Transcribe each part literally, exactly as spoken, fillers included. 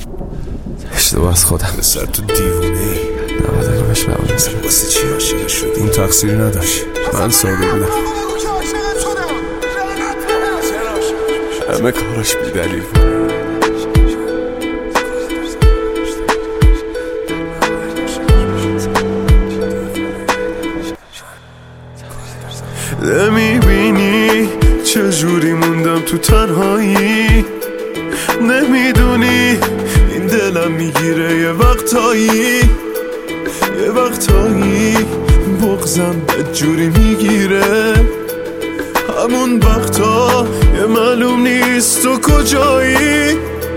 اشتباه از خودم. سر تو دیوونه ای نباید اگه بهش ببونستم. واسه چی عاشق شدی؟ اون تقصیری نداشت، من ساده بودم. همه کاراش بی دلیل بود. نمیبینی چجوری موندم تو تنهایی؟ نمیدونی این دلم میگیره یه وقتایی، یه وقتایی بغزم بدجوری میگیره. همون وقتا یه معلوم نیست تو کجایی.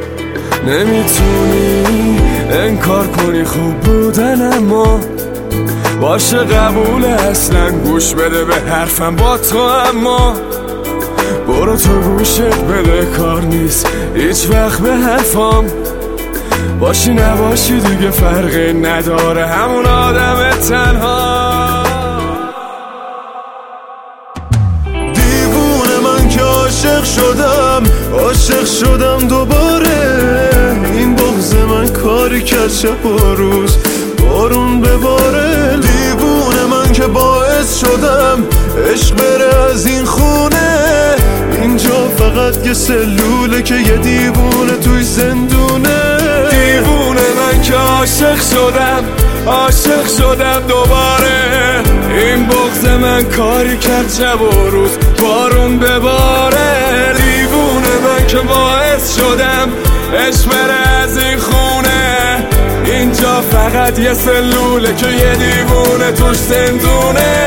نمیتونی انکار کنی خوب بودن، اما باشه قبول اصلا گوش بده به حرفم با تو. اما برو تو گوشت بده، کار نیست هیچ وقت به حرفام. باشی نباشی دیگه فرقی نداره، همون آدم تنها. دیوونه من که عاشق شدم، عاشق شدم دوباره. این بغض من کاری کرد شب و روز بارون بباره. دیوونه من که باعث شدم عشق بره از این خونه. اینجا فقط یه سلوله که یه دیوونه توی زندونه. دیوونه من که عاشق شدم، عاشق شدم دوباره. این بغض من کاری کرد شب و روز بارون بباره. دیوونه من که باعث شدم عشق بره از این خونه. اینجا فقط یه سلوله که یه دیوونه توش زندونه.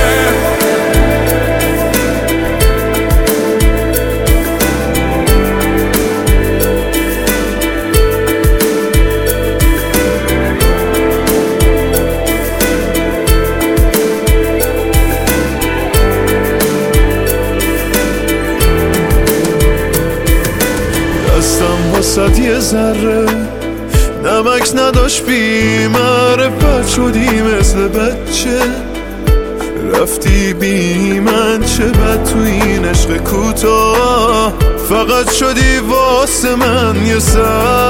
دستم واسد یه ذره نمک نداشت، بی معرفت شدی مثل بچه. رفتی بی من چه بد تو این عشق کوتاه. فقط شدی واسه من یه سر.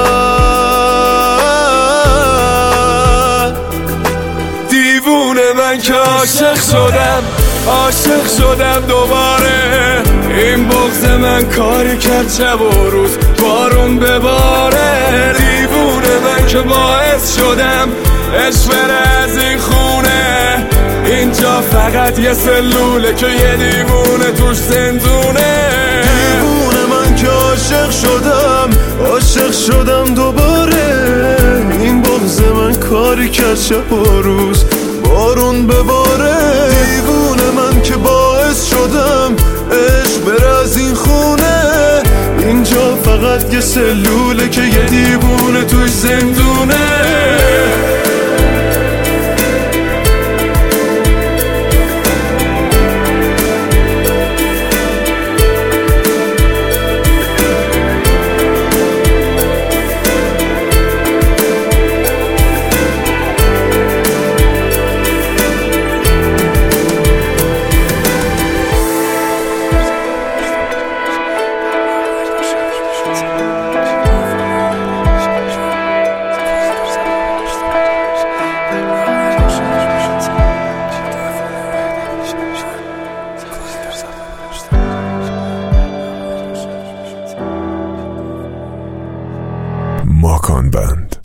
دیوونه من که عاشق شدم، عاشق شدم دوباره. این بغض من کاری کرد شب و روز بارون بباره. دیوونه من که باعث شدم عشق بره از این خونه. اینجا فقط یه سلوله که یه دیوونه توش زندونه. دیوونه من که عاشق شدم، عاشق شدم دوباره. این بغض من کاری کرد شب و روز بارون بباره. دیوونه من که باعث شدم عشق بره از این خونه. اینجا فقط یه سلوله که یه دیوونه توش زندونه. ماکان بند.